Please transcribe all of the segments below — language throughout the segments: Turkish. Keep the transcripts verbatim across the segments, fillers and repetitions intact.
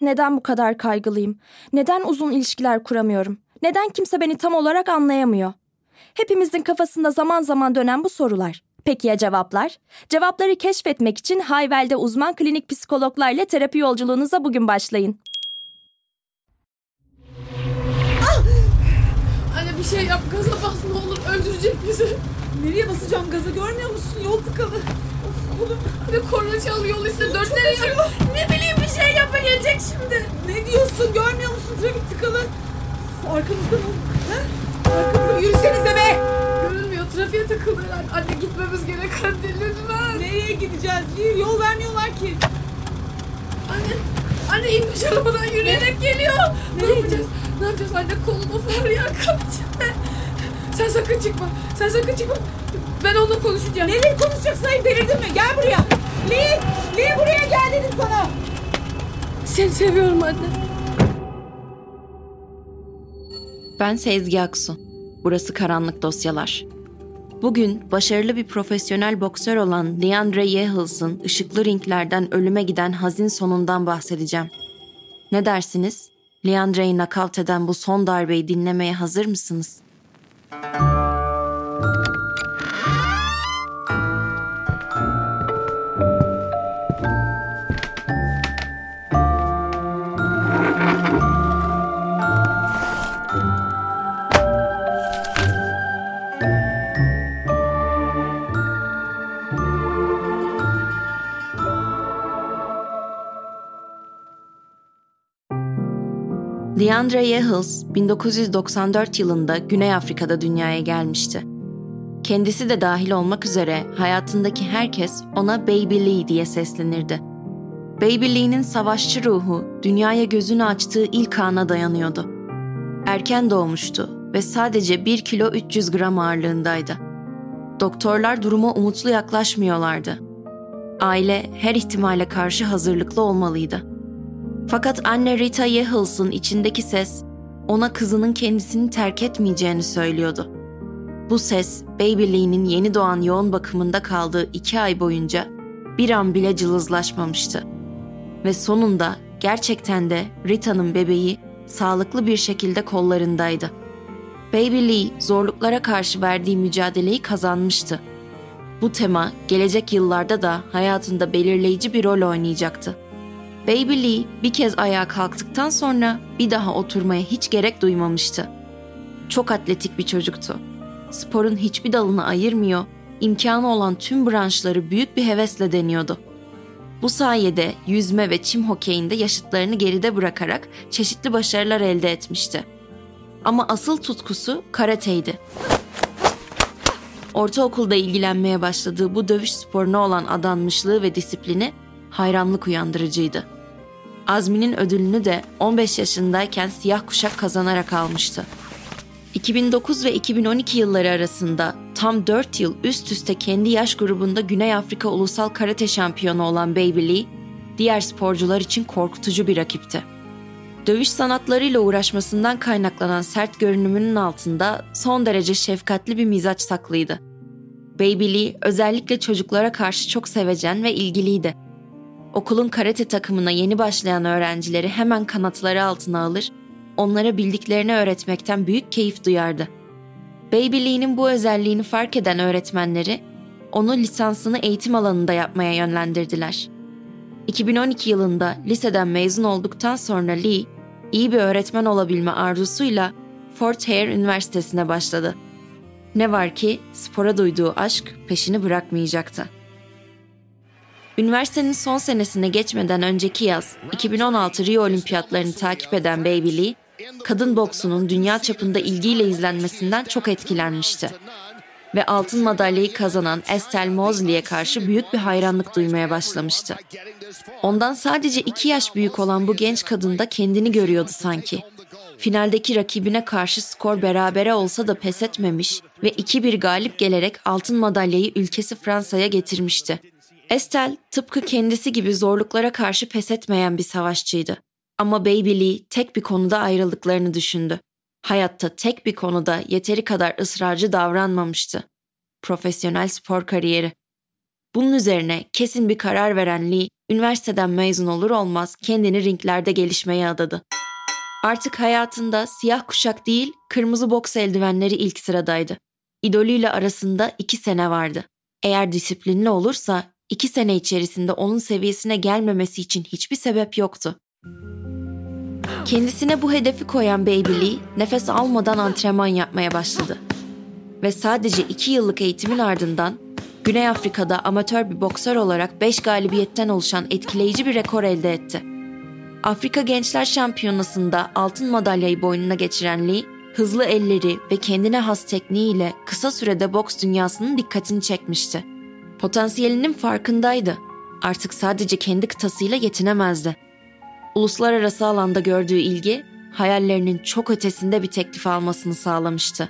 Neden bu kadar kaygılıyım? Neden uzun ilişkiler kuramıyorum? Neden kimse beni tam olarak anlayamıyor? Hepimizin kafasında zaman zaman dönen bu sorular. Peki ya cevaplar? Cevapları keşfetmek için Hayvel'de uzman klinik psikologlarla terapi yolculuğunuza bugün başlayın. Ah! Anne bir şey yap, gaza bas ne olur, öldürecek bizi. Nereye basacağım gaza, görmüyor musun? Yol tıkalı. Of oğlum. Anne korna çalıyor, yol işte dört nereye? Ne bileyim bir şey yapma, gelecek şimdi. Ne diyorsun, görmüyor musun? Trafik tıkalı. Arkamızda mı? He? Arkamızda, yürüsenize be! Görünmüyor, trafiğe takıldı herhalde. Anne gitmemiz gerek hadi lütfen. Nereye gideceğiz? Yol vermiyorlar ki. Anne, anne inmiş arabadan yürüyerek ne? geliyor. Ne, ne yapacağız? Ne yapacağız anne, kolum ufalır ya, kan içinde. Sen sakın çıkma, sen sakın çıkma. Ben onunla konuşacağım. Nereye konuşacaksın? Hayır, delirdin mi? Gel buraya. Lee, Lee buraya gel dedim sana. Seni seviyorum anne. Ben Sezgi Aksu. Burası Karanlık Dosyalar. Bugün başarılı bir profesyonel boksör olan Leandre Yehils'ın ışıklı ringlerden ölüme giden hazin sonundan bahsedeceğim. Ne dersiniz? Leandre'yi nakavt eden bu son darbeyi dinlemeye hazır mısınız? Leandre Yehils bin dokuz yüz doksan dört yılında Güney Afrika'da dünyaya gelmişti. Kendisi de dahil olmak üzere hayatındaki herkes ona Baby Lee diye seslenirdi. Baby Lee'nin savaşçı ruhu dünyaya gözünü açtığı ilk ana dayanıyordu. Erken doğmuştu ve sadece bir kilo üç yüz gram ağırlığındaydı. Doktorlar duruma umutlu yaklaşmıyorlardı. Aile her ihtimale karşı hazırlıklı olmalıydı. Fakat anne Rita Yehils'ın içindeki ses ona kızının kendisini terk etmeyeceğini söylüyordu. Bu ses Baby Lee'nin yeni doğan yoğun bakımında kaldığı iki ay boyunca bir an bile cılızlaşmamıştı. Ve sonunda gerçekten de Rita'nın bebeği sağlıklı bir şekilde kollarındaydı. Baby Lee zorluklara karşı verdiği mücadeleyi kazanmıştı. Bu tema gelecek yıllarda da hayatında belirleyici bir rol oynayacaktı. Baby Lee bir kez ayağa kalktıktan sonra bir daha oturmaya hiç gerek duymamıştı. Çok atletik bir çocuktu. Sporun hiçbir dalını ayırmıyor, imkanı olan tüm branşları büyük bir hevesle deniyordu. Bu sayede yüzme ve çim hokeyinde yaşıtlarını geride bırakarak çeşitli başarılar elde etmişti. Ama asıl tutkusu karateydi. Ortaokulda ilgilenmeye başladığı bu dövüş sporuna olan adanmışlığı ve disiplini hayranlık uyandırıcıydı. Azmi'nin ödülünü de on beş yaşındayken siyah kuşak kazanarak almıştı. iki bin dokuz ve iki bin on iki yılları arasında tam dört yıl üst üste kendi yaş grubunda Güney Afrika Ulusal Karate Şampiyonu olan Baby Lee, diğer sporcular için korkutucu bir rakipti. Dövüş sanatlarıyla uğraşmasından kaynaklanan sert görünümünün altında son derece şefkatli bir mizaç saklıydı. Baby Lee özellikle çocuklara karşı çok sevecen ve ilgiliydi. Okulun karate takımına yeni başlayan öğrencileri hemen kanatları altına alır, onlara bildiklerini öğretmekten büyük keyif duyardı. Baby Lee'nin bu özelliğini fark eden öğretmenleri, onu lisansını eğitim alanında yapmaya yönlendirdiler. iki bin on iki yılında liseden mezun olduktan sonra Lee, iyi bir öğretmen olabilme arzusuyla Fort Hare Üniversitesi'ne başladı. Ne var ki spora duyduğu aşk peşini bırakmayacaktı. Üniversitenin son senesine geçmeden önceki yaz, iki bin on altı Rio Olimpiyatlarını takip eden Baby Lee, kadın boksunun dünya çapında ilgiyle izlenmesinden çok etkilenmişti. Ve altın madalyayı kazanan Estelle Mosley'e karşı büyük bir hayranlık duymaya başlamıştı. Ondan sadece iki yaş büyük olan bu genç kadın da kendini görüyordu sanki. Finaldeki rakibine karşı skor berabere olsa da pes etmemiş ve iki bir galip gelerek altın madalyayı ülkesi Fransa'ya getirmişti. Estelle tıpkı kendisi gibi zorluklara karşı pes etmeyen bir savaşçıydı. Ama Baby Lee tek bir konuda ayrıldıklarını düşündü. Hayatta tek bir konuda yeteri kadar ısrarcı davranmamıştı. Profesyonel spor kariyeri. Bunun üzerine kesin bir karar veren Lee, üniversiteden mezun olur olmaz kendini ringlerde gelişmeye adadı. Artık hayatında siyah kuşak değil, kırmızı boks eldivenleri ilk sıradaydı. İdolüyle arasında iki sene vardı. Eğer disiplinli olursa iki sene içerisinde onun seviyesine gelmemesi için hiçbir sebep yoktu. Kendisine bu hedefi koyan Baby Lee, nefes almadan antrenman yapmaya başladı. Ve sadece iki yıllık eğitimin ardından Güney Afrika'da amatör bir boksör olarak beş galibiyetten oluşan etkileyici bir rekor elde etti. Afrika Gençler Şampiyonası'nda altın madalyayı boynuna geçiren Lee, hızlı elleri ve kendine has tekniğiyle kısa sürede boks dünyasının dikkatini çekmişti. Potansiyelinin farkındaydı. Artık sadece kendi kıtasıyla yetinemezdi. Uluslararası alanda gördüğü ilgi, hayallerinin çok ötesinde bir teklif almasını sağlamıştı.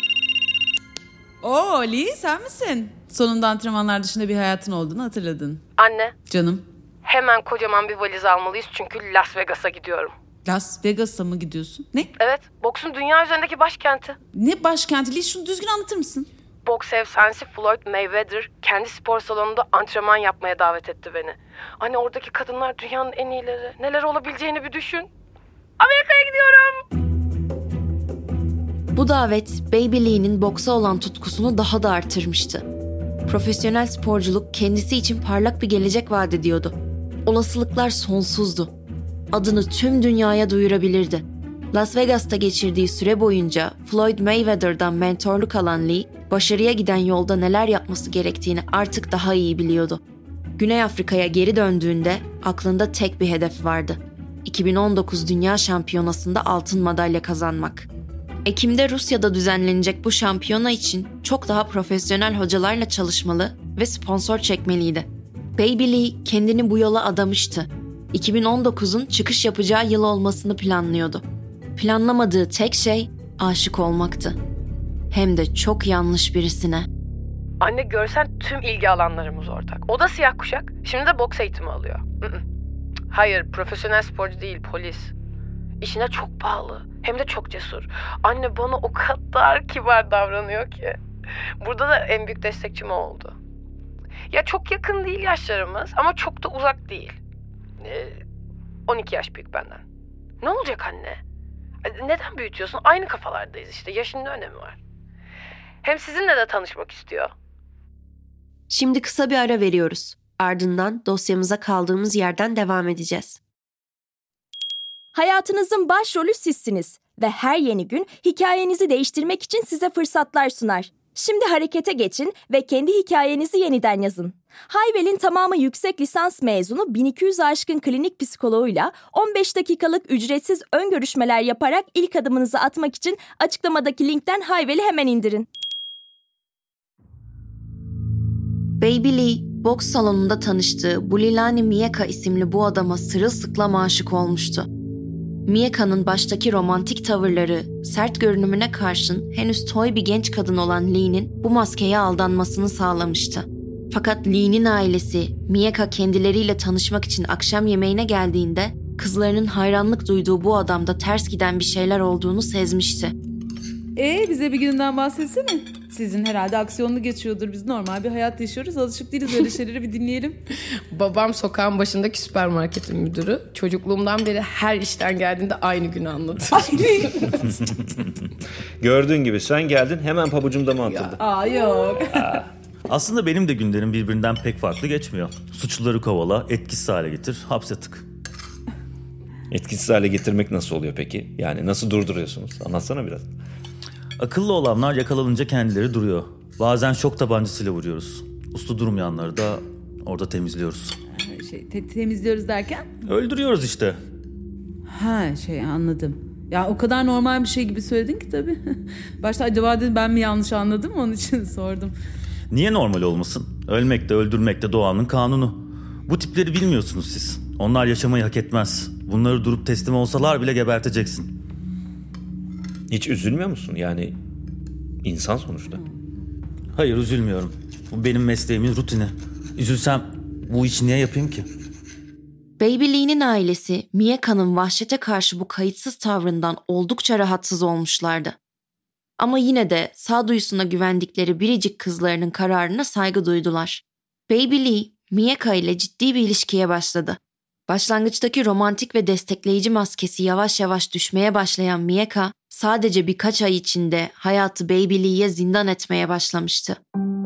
Oo Lee, sen misin? Sonunda antrenmanlar dışında bir hayatın olduğunu hatırladın. Anne, Canım, hemen kocaman bir valiz almalıyız çünkü Las Vegas'a gidiyorum. Las Vegas'a mı gidiyorsun? Ne? Evet, boksun dünya üzerindeki başkenti. Ne başkenti? Lee, şunu düzgün anlatır mısın? Boks efsanesi Floyd Mayweather kendi spor salonunda antrenman yapmaya davet etti beni. Anne, oradaki kadınlar dünyanın en iyileri. Neler olabileceğini bir düşün. Amerika'ya gidiyorum. Bu davet Baby Lee'nin boksa olan tutkusunu daha da artırmıştı. Profesyonel sporculuk kendisi için parlak bir gelecek vaat ediyordu. Olasılıklar sonsuzdu. Adını tüm dünyaya duyurabilirdi. Las Vegas'ta geçirdiği süre boyunca Floyd Mayweather'dan mentorluk alan Lee, başarıya giden yolda neler yapması gerektiğini artık daha iyi biliyordu. Güney Afrika'ya geri döndüğünde aklında tek bir hedef vardı. iki bin on dokuz Dünya Şampiyonası'nda altın madalya kazanmak. Ekim'de Rusya'da düzenlenecek bu şampiyona için çok daha profesyonel hocalarla çalışmalı ve sponsor çekmeliydi. Baby Lee kendini bu yola adamıştı. iki bin on dokuzun çıkış yapacağı yıl olmasını planlıyordu. Planlamadığı tek şey aşık olmaktı. Hem de çok yanlış birisine. Anne, görsen tüm ilgi alanlarımız ortak. O da siyah kuşak. Şimdi de boks eğitimi alıyor. Hayır, profesyonel sporcu değil, polis. İşine çok bağlı. Hem de çok cesur. Anne, bana o kadar kibar davranıyor ki. Burada da en büyük destekçim o oldu. Ya çok yakın değil yaşlarımız ama çok da uzak değil. Ee, on iki yaş büyük benden. Ne olacak anne? Neden büyütüyorsun? Aynı kafalardayız işte. Yaşın ne önemi var? Hem sizinle de tanışmak istiyor. Şimdi kısa bir ara veriyoruz. Ardından dosyamıza kaldığımız yerden devam edeceğiz. Hayatınızın başrolü sizsiniz ve her yeni gün hikayenizi değiştirmek için size fırsatlar sunar. Şimdi harekete geçin ve kendi hikayenizi yeniden yazın. Hayvel'in tamamı yüksek lisans mezunu bin iki yüzü aşkın klinik psikoloğuyla on beş dakikalık ücretsiz ön görüşmeler yaparak ilk adımınızı atmak için açıklamadaki linkten Hayvel'i hemen indirin. Baby Lee, boks salonunda tanıştığı Bulilani Mieka isimli bu adama sırılsıklam aşık olmuştu. Mieka'nın baştaki romantik tavırları, sert görünümüne karşın henüz toy bir genç kadın olan Lee'nin bu maskeye aldanmasını sağlamıştı. Fakat Lee'nin ailesi, Mieka kendileriyle tanışmak için akşam yemeğine geldiğinde kızlarının hayranlık duyduğu bu adamda ters giden bir şeyler olduğunu sezmişti. Ee bize bir gününden bahsetsene. Sizin herhalde aksiyonlu geçiyordur. Biz normal bir hayat yaşıyoruz. Alışık değiliz öyle şeyleri, bir dinleyelim. Babam sokağın başındaki süpermarketin müdürü. Çocukluğumdan beri her işten geldiğinde aynı günü anlatır. Gördüğün gibi sen geldin, hemen pabucumda mı atıldı? Aa yok. Aslında benim de günlerim birbirinden pek farklı geçmiyor. Suçluları kovala, etkisiz hale getir, hapse tık. Etkisiz hale getirmek nasıl oluyor peki? Yani nasıl durduruyorsunuz? Anlatsana biraz. Akıllı olanlar yakalanınca kendileri duruyor. Bazen şok tabancasıyla vuruyoruz. Uslu durmayanları da orada temizliyoruz. Şey, te- temizliyoruz derken? Öldürüyoruz işte. Ha şey anladım. Ya o kadar normal bir şey gibi söyledin ki tabii. Başta acaba dedim ben mi yanlış anladım, onun için sordum. Niye normal olmasın? Ölmek de öldürmek de doğanın kanunu. Bu tipleri bilmiyorsunuz siz. Onlar yaşamayı hak etmez. Bunları durup teslim olsalar bile geberteceksin. Hiç üzülmüyor musun? Yani insan sonuçta. Hayır, üzülmüyorum. Bu benim mesleğimin rutini. Üzülsem bu işi niye yapayım ki? Baby Lee'nin ailesi Mieka'nın vahşete karşı bu kayıtsız tavrından oldukça rahatsız olmuşlardı. Ama yine de sağduyusuna güvendikleri biricik kızlarının kararına saygı duydular. Baby Lee, Mieka ile ciddi bir ilişkiye başladı. Başlangıçtaki romantik ve destekleyici maskesi yavaş yavaş düşmeye başlayan Mieka, sadece birkaç ay içinde hayatı Baby Lee'ye zindan etmeye başlamıştı.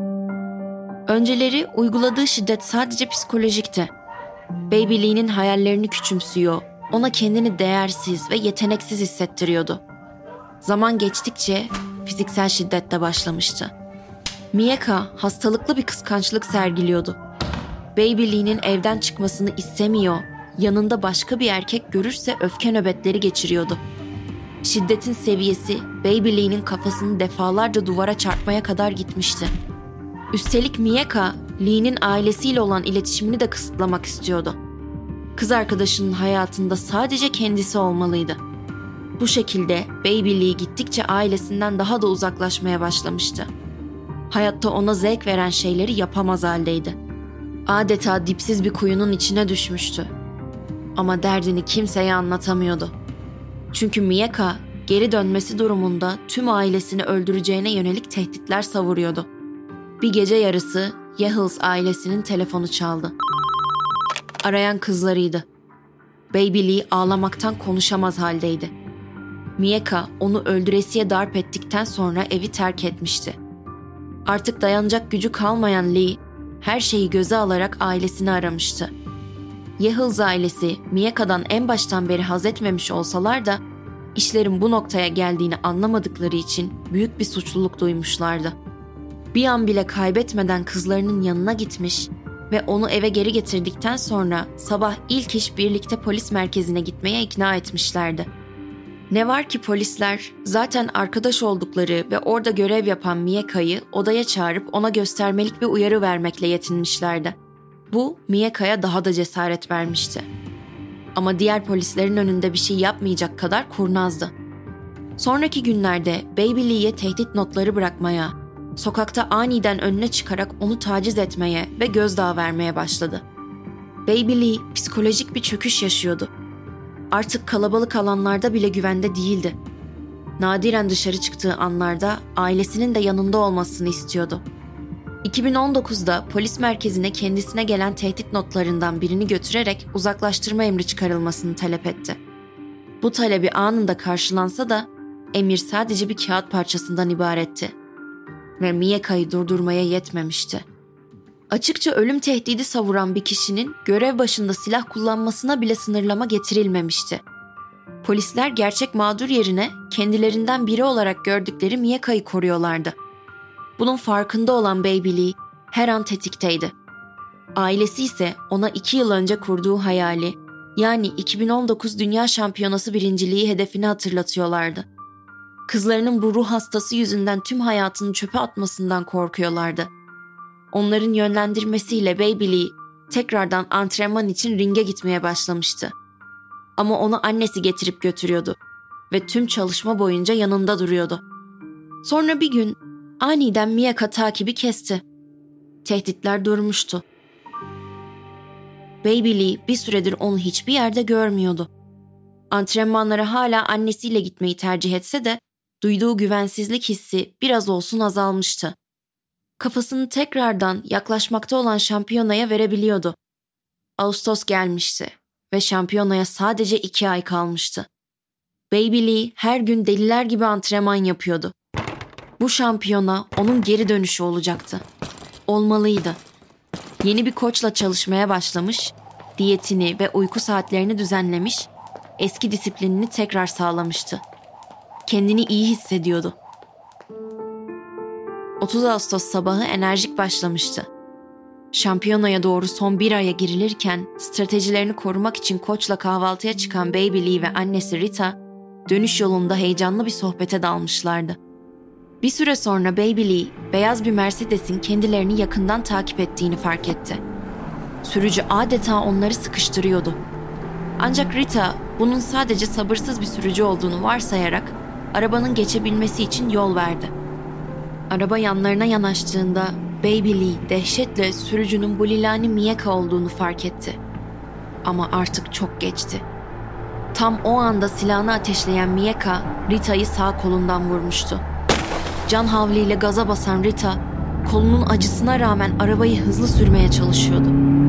Önceleri uyguladığı şiddet sadece psikolojikti. Baby Lee'nin hayallerini küçümsüyor, ona kendini değersiz ve yeteneksiz hissettiriyordu. Zaman geçtikçe fiziksel şiddet de başlamıştı. Mieka hastalıklı bir kıskançlık sergiliyordu. Baby Lee'nin evden çıkmasını istemiyor, yanında başka bir erkek görürse öfke nöbetleri geçiriyordu. Şiddetin seviyesi Baby Lee'nin kafasını defalarca duvara çarpmaya kadar gitmişti. Üstelik Mieka, Lee'nin ailesiyle olan iletişimini de kısıtlamak istiyordu. Kız arkadaşının hayatında sadece kendisi olmalıydı. Bu şekilde Baby Lee gittikçe ailesinden daha da uzaklaşmaya başlamıştı. Hayatta ona zevk veren şeyleri yapamaz haldeydi. Adeta dipsiz bir kuyunun içine düşmüştü. Ama derdini kimseye anlatamıyordu. Çünkü Mieka geri dönmesi durumunda tüm ailesini öldüreceğine yönelik tehditler savuruyordu. Bir gece yarısı Yehils ailesinin telefonu çaldı. Arayan kızlarıydı. Baby Lee ağlamaktan konuşamaz haldeydi. Mieka onu öldüresiye darp ettikten sonra evi terk etmişti. Artık dayanacak gücü kalmayan Lee, her şeyi göze alarak ailesini aramıştı. Yehils ailesi Mieka'dan en baştan beri haz etmemiş olsalar da işlerin bu noktaya geldiğini anlamadıkları için büyük bir suçluluk duymuşlardı. Bir an bile kaybetmeden kızlarının yanına gitmiş ve onu eve geri getirdikten sonra sabah ilk iş birlikte polis merkezine gitmeye ikna etmişlerdi. Ne var ki polisler zaten arkadaş oldukları ve orada görev yapan Mieka'yı odaya çağırıp ona göstermelik bir uyarı vermekle yetinmişlerdi. Bu Mieka'ya daha da cesaret vermişti. Ama diğer polislerin önünde bir şey yapmayacak kadar kurnazdı. Sonraki günlerde Baby Lee'ye tehdit notları bırakmaya, sokakta aniden önüne çıkarak onu taciz etmeye ve gözdağı vermeye başladı. Baby Lee psikolojik bir çöküş yaşıyordu. Artık kalabalık alanlarda bile güvende değildi. Nadiren dışarı çıktığı anlarda ailesinin de yanında olmasını istiyordu. iki bin on dokuzda polis merkezine kendisine gelen tehdit notlarından birini götürerek uzaklaştırma emri çıkarılmasını talep etti. Bu talebi anında karşılansa da emir sadece bir kağıt parçasından ibaretti. Ve Mieka'yı durdurmaya yetmemişti. Açıkça ölüm tehdidi savuran bir kişinin görev başında silah kullanmasına bile sınırlama getirilmemişti. Polisler gerçek mağdur yerine kendilerinden biri olarak gördükleri Mieka'yı koruyorlardı. Bunun farkında olan Baby Lee her an tetikteydi. Ailesi ise ona iki yıl önce kurduğu hayali, yani iki bin on dokuz Dünya Şampiyonası birinciliği hedefini hatırlatıyorlardı. Kızlarının bu ruh hastası yüzünden tüm hayatını çöpe atmasından korkuyorlardı. Onların yönlendirmesiyle Baby Lee tekrardan antrenman için ringe gitmeye başlamıştı. Ama onu annesi getirip götürüyordu ve tüm çalışma boyunca yanında duruyordu. Sonra bir gün aniden Mieka takibi kesti. Tehditler durmuştu. Baby Lee bir süredir onu hiçbir yerde görmüyordu. Antrenmanlara hala annesiyle gitmeyi tercih etse de duyduğu güvensizlik hissi biraz olsun azalmıştı. Kafasını tekrardan yaklaşmakta olan şampiyonaya verebiliyordu. Ağustos gelmişti ve şampiyonaya sadece iki ay kalmıştı. Baby Lee her gün deliler gibi antrenman yapıyordu. Bu şampiyona onun geri dönüşü olacaktı. Olmalıydı. Yeni bir koçla çalışmaya başlamış, diyetini ve uyku saatlerini düzenlemiş, eski disiplinini tekrar sağlamıştı. Kendini iyi hissediyordu. otuz Ağustos sabahı enerjik başlamıştı. Şampiyonaya doğru son bir aya girilirken stratejilerini korumak için koçla kahvaltıya çıkan Baby Lee ve annesi Rita, dönüş yolunda heyecanlı bir sohbete dalmışlardı. Bir süre sonra Baby Lee, beyaz bir Mercedes'in kendilerini yakından takip ettiğini fark etti. Sürücü adeta onları sıkıştırıyordu. Ancak Rita, bunun sadece sabırsız bir sürücü olduğunu varsayarak arabanın geçebilmesi için yol verdi. Araba yanlarına yanaştığında Baby Lee dehşetle sürücünün Bulilani Mieka olduğunu fark etti. Ama artık çok geçti. Tam o anda silahını ateşleyen Mieka, Rita'yı sağ kolundan vurmuştu. Can havliyle gaza basan Rita, kolunun acısına rağmen arabayı hızlı sürmeye çalışıyordu.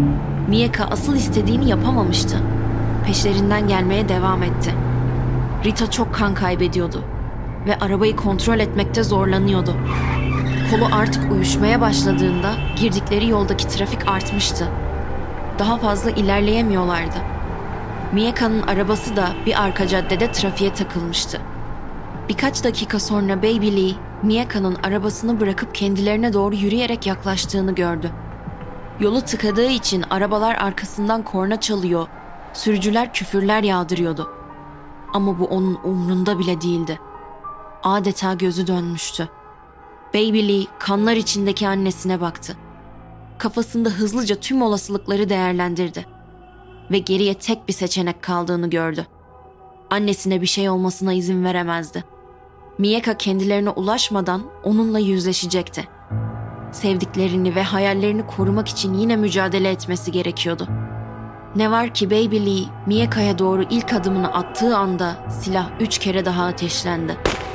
Mieka asıl istediğini yapamamıştı. Peşlerinden gelmeye devam etti. Rita çok kan kaybediyordu ve arabayı kontrol etmekte zorlanıyordu. Kolu artık uyuşmaya başladığında girdikleri yoldaki trafik artmıştı. Daha fazla ilerleyemiyorlardı. Mieka'nın arabası da bir arka caddede trafiğe takılmıştı. Birkaç dakika sonra Baby Lee, Mieka'nın arabasını bırakıp kendilerine doğru yürüyerek yaklaştığını gördü. Yolu tıkadığı için arabalar arkasından korna çalıyor, sürücüler küfürler yağdırıyordu. Ama bu onun umrunda bile değildi. Adeta gözü dönmüştü. Baby Lee kanlar içindeki annesine baktı. Kafasında hızlıca tüm olasılıkları değerlendirdi. Ve geriye tek bir seçenek kaldığını gördü. Annesine bir şey olmasına izin veremezdi. Mieka kendilerine ulaşmadan onunla yüzleşecekti. Sevdiklerini ve hayallerini korumak için yine mücadele etmesi gerekiyordu. Ne var ki Baby Lee, Mieka'ya doğru ilk adımını attığı anda silah üç kere daha ateşlendi.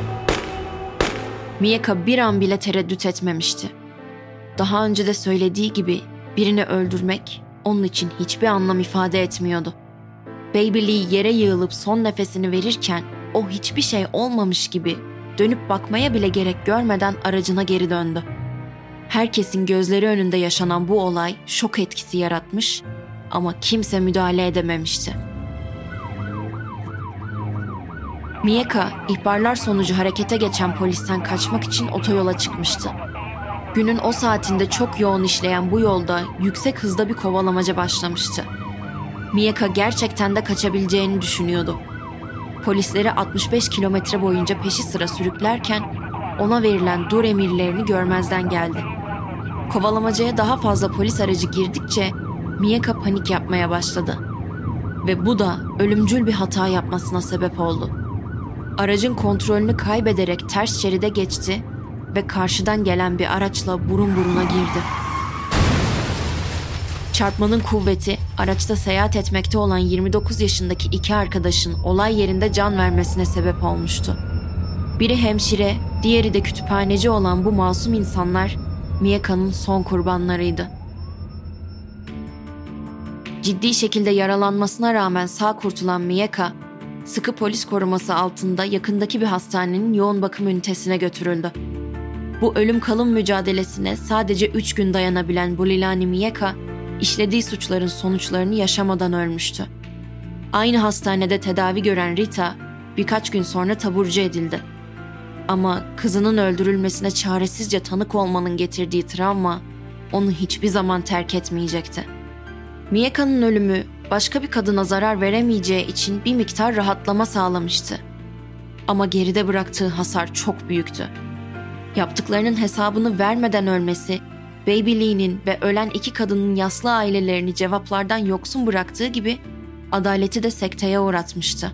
Mieka bir an bile tereddüt etmemişti. Daha önce de söylediği gibi birini öldürmek onun için hiçbir anlam ifade etmiyordu. Baby Lee yere yığılıp son nefesini verirken o hiçbir şey olmamış gibi dönüp bakmaya bile gerek görmeden aracına geri döndü. Herkesin gözleri önünde yaşanan bu olay şok etkisi yaratmış ama kimse müdahale edememişti. Mieka, ihbarlar sonucu harekete geçen polisten kaçmak için otoyola çıkmıştı. Günün o saatinde çok yoğun işleyen bu yolda yüksek hızda bir kovalamaca başlamıştı. Mieka gerçekten de kaçabileceğini düşünüyordu. Polisleri altmış beş kilometre boyunca peşi sıra sürüklerken ona verilen dur emirlerini görmezden geldi. Kovalamacaya daha fazla polis aracı girdikçe Mieka panik yapmaya başladı. Ve bu da ölümcül bir hata yapmasına sebep oldu. Aracın kontrolünü kaybederek ters şeride geçti ve karşıdan gelen bir araçla burun buruna girdi. Çarpmanın kuvveti araçta seyahat etmekte olan yirmi dokuz yaşındaki iki arkadaşın olay yerinde can vermesine sebep olmuştu. Biri hemşire, diğeri de kütüphaneci olan bu masum insanlar Mieka'nın son kurbanlarıydı. Ciddi şekilde yaralanmasına rağmen sağ kurtulan Mieka, sıkı polis koruması altında yakındaki bir hastanenin yoğun bakım ünitesine götürüldü. Bu ölüm kalım mücadelesine sadece üç gün dayanabilen Bulilani Mieka, işlediği suçların sonuçlarını yaşamadan ölmüştü. Aynı hastanede tedavi gören Rita, birkaç gün sonra taburcu edildi. Ama kızının öldürülmesine çaresizce tanık olmanın getirdiği travma, onu hiçbir zaman terk etmeyecekti. Mieka'nın ölümü, başka bir kadına zarar veremeyeceği için bir miktar rahatlama sağlamıştı. Ama geride bıraktığı hasar çok büyüktü. Yaptıklarının hesabını vermeden ölmesi, Baby Lee'nin ve ölen iki kadının yaslı ailelerini cevaplardan yoksun bıraktığı gibi adaleti de sekteye uğratmıştı.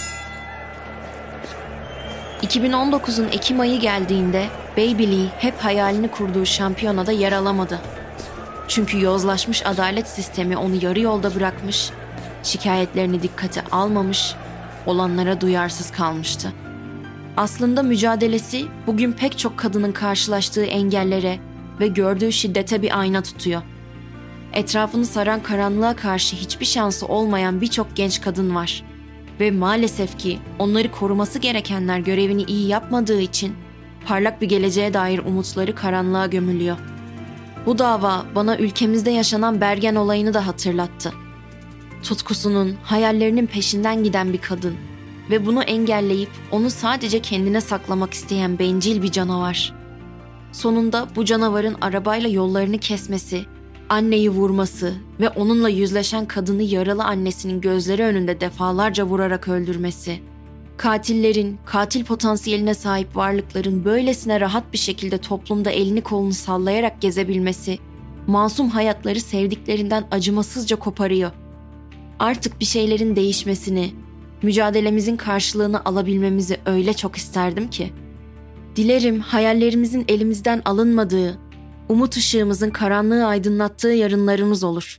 iki bin on dokuzun Ekim ayı geldiğinde Baby Lee hep hayalini kurduğu şampiyonada yer alamadı. Çünkü yozlaşmış adalet sistemi onu yarı yolda bırakmış, şikayetlerini dikkate almamış, olanlara duyarsız kalmıştı. Aslında mücadelesi bugün pek çok kadının karşılaştığı engellere ve gördüğü şiddete bir ayna tutuyor. Etrafını saran karanlığa karşı hiçbir şansı olmayan birçok genç kadın var. Ve maalesef ki onları koruması gerekenler görevini iyi yapmadığı için parlak bir geleceğe dair umutları karanlığa gömülüyor. Bu dava bana ülkemizde yaşanan Bergen olayını da hatırlattı. Tutkusunun, hayallerinin peşinden giden bir kadın ve bunu engelleyip onu sadece kendine saklamak isteyen bencil bir canavar. Sonunda bu canavarın arabayla yollarını kesmesi, anneyi vurması ve onunla yüzleşen kadını yaralı annesinin gözleri önünde defalarca vurarak öldürmesi, katillerin, katil potansiyeline sahip varlıkların böylesine rahat bir şekilde toplumda elini kolunu sallayarak gezebilmesi, masum hayatları sevdiklerinden acımasızca koparıyor. Artık bir şeylerin değişmesini, mücadelemizin karşılığını alabilmemizi öyle çok isterdim ki. Dilerim hayallerimizin elimizden alınmadığı, umut ışığımızın karanlığı aydınlattığı yarınlarımız olur.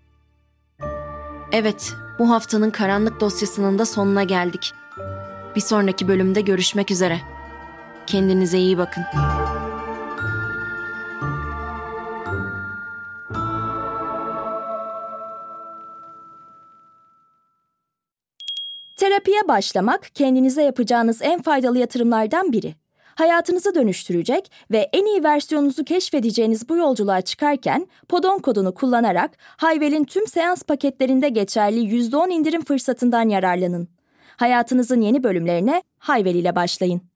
Evet, bu haftanın karanlık dosyasının da sonuna geldik. Bir sonraki bölümde görüşmek üzere. Kendinize iyi bakın. Terapiye başlamak kendinize yapacağınız en faydalı yatırımlardan biri. Hayatınızı dönüştürecek ve en iyi versiyonunuzu keşfedeceğiniz bu yolculuğa çıkarken Podon kodunu kullanarak Hayvel'in tüm seans paketlerinde geçerli yüzde on indirim fırsatından yararlanın. Hayatınızın yeni bölümlerine Hayvel ile başlayın.